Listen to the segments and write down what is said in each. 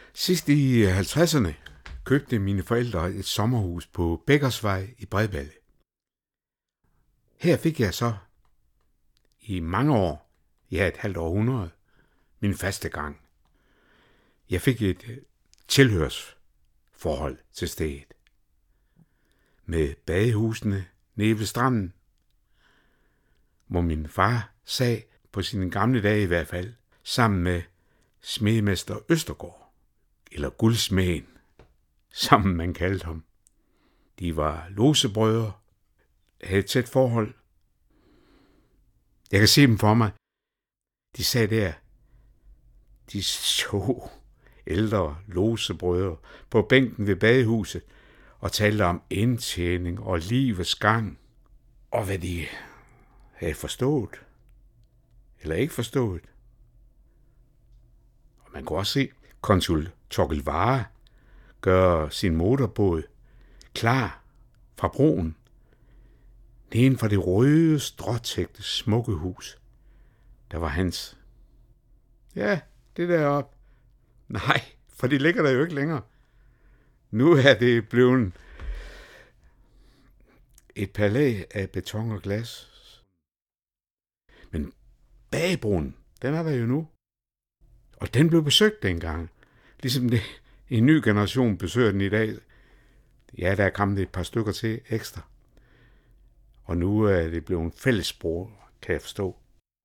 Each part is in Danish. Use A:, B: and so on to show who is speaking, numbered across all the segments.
A: Sidst i 50'erne købte mine forældre et sommerhus på Bækkersvej i Bredballe. Her fik jeg så i mange år, et halvt århundrede, min faste gang. Jeg fik et tilhørsforhold til stedet. Med badehusene nede ved stranden, hvor min far sad på sine gamle dage i hvert fald, sammen med smedemester Østergaard, eller guldsmeden, som man kaldte ham. De var losebrødre, havde et tæt forhold. Jeg kan se dem for mig. De sad der, de så ældre losebrødre på bænken ved badehuset og talte om indtjening og livets gang, og hvad de havde forstået eller ikke forstået. Og man kunne også se konsul Torkel Vare gøre sin motorbåd klar fra broen, neden for det røde, stråtægte smukke hus, der var hans. Ja, det deroppe. Nej, for det ligger der jo ikke længere. Nu er det blevet et palæ af beton og glas. Men bagebroen, den er der jo nu. Og den blev besøgt dengang. Ligesom det, en ny generation besøger den i dag. Ja, der er kommet et par stykker til ekstra. Og nu er det blevet en fællesbrug, kan jeg forstå.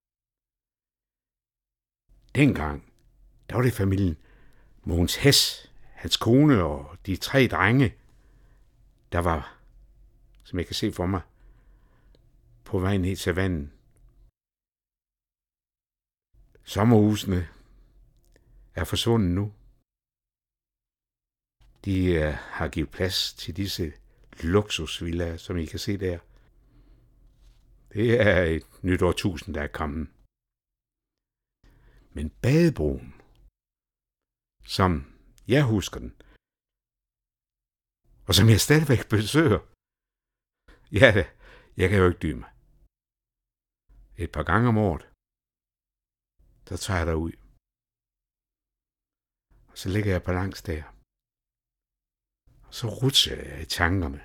A: Dengang, der var det familien Mogens Hess, hans kone og de 3 drenge, der var, som jeg kan se for mig, på vej ned til vandet. Sommerhusene er forsvundet nu. De har givet plads til disse luksusvillaer, som I kan se der. Det er et nyt årtusind, der er kommet. Men badebroen, som jeg husker den, og som jeg stadigvæk besøger, ja, jeg kan jo ikke dy mig. Et par gange om året, så tager jeg derud. Og så ligger jeg på langs der. Og så rutscher jeg i tankerne.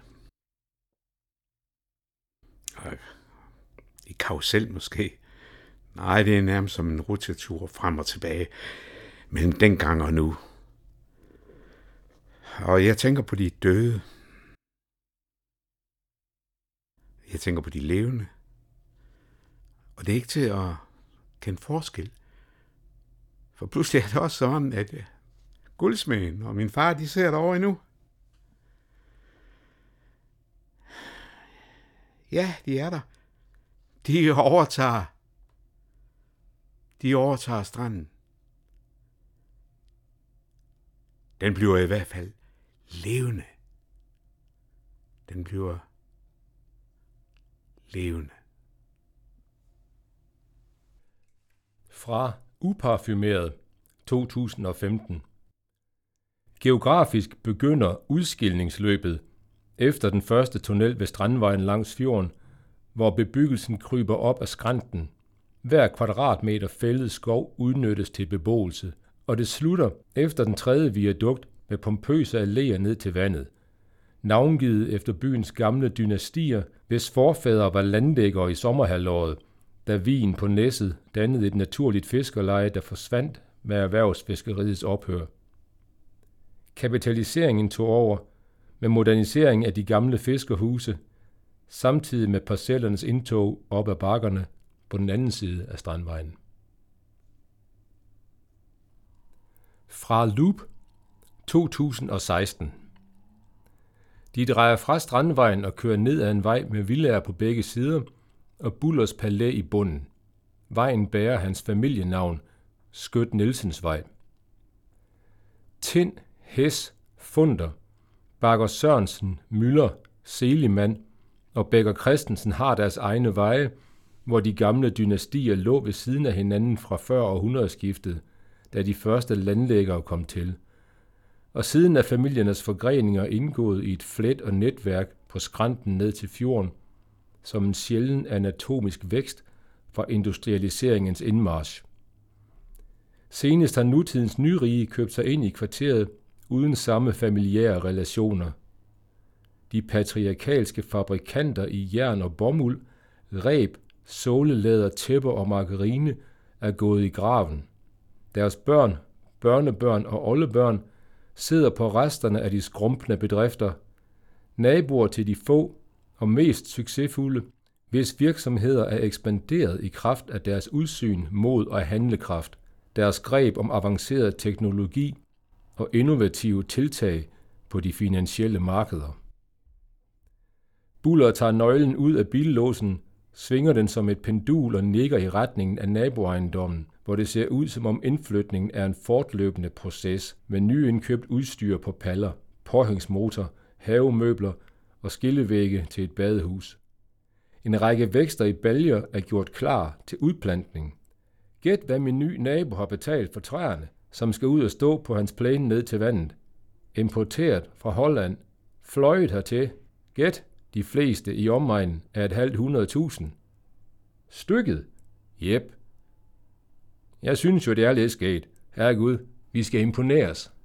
A: Og i karusel måske. Nej, det er nærmest som en rutsjetur frem og tilbage. Men dengang og nu. Og jeg tænker på de døde. Jeg tænker på de levende. Og det er ikke til at kende forskel. For pludselig er det også sådan, at guldsmeden og min far, de ser derovre endnu. Ja, de er der. De overtager stranden. Den bliver i hvert fald levende. Den bliver levende.
B: Fra Uparfumeret 2015. Geografisk begynder udskilningsløbet efter den første tunnel ved Strandvejen langs fjorden, hvor bebyggelsen kryber op af skrænten. Hver kvadratmeter fældet skov udnyttes til beboelse, og det slutter efter den 3. viadukt med pompøse alléer ned til vandet. Navngivet efter byens gamle dynastier, hvis forfædre var landlæggere i sommerhalvåret, da vigen på Næsset dannede et naturligt fiskerleje, der forsvandt med erhvervsfiskeriets ophør. Kapitaliseringen tog over med modernisering af de gamle fiskerhuse, samtidig med parcellernes indtog op ad bakkerne på den anden side af Strandvejen. Fra Loop 2016. De drejer fra Strandvejen og kører ned ad en vej med villaer på begge sider og Bullers Palæ i bunden. Vejen bærer hans familienavn, Skøt Nielsens Vej. Tind, Hess, Funder, Bakker Sørensen, Müller, Seligman og Becker Christensen har deres egne veje, hvor de gamle dynastier lå ved siden af hinanden fra før århundredeskiftet, da de første landlæggere kom til. Og siden er familiernes forgreninger indgået i et flet og netværk på skrænten ned til fjorden, som en sjælden anatomisk vækst fra industrialiseringens indmarch. Senest har nutidens nyrige købt sig ind i kvarteret uden samme familiære relationer. De patriarkalske fabrikanter i jern og bomuld, reb, sålelæder, tæpper og margarine er gået i graven. Deres børn, børnebørn og oldebørn sidder på resterne af de skrumpne bedrifter. Naboer til de få og mest succesfulde, hvis virksomheder er ekspanderet i kraft af deres udsyn, mod og handlekraft, deres greb om avanceret teknologi og innovative tiltag på de finansielle markeder. Buller tager nøglen ud af billåsen, svinger den som et pendul og nikker i retningen af naboejendommen, hvor det ser ud som om indflytningen er en fortløbende proces med nyindkøbt udstyr på paller, påhængsmotor, havemøbler og skillevægge til et badehus. En række vækster i baljer er gjort klar til udplantning. Gæt, hvad min nye nabo har betalt for træerne, som skal ud og stå på hans plæne ned til vandet. Importeret fra Holland, fløjet hertil. Gæt, de fleste i omegnen er 500.000. Stykket? Jep. Jeg synes jo, det er lidt skægt. Herregud, vi skal imponeres.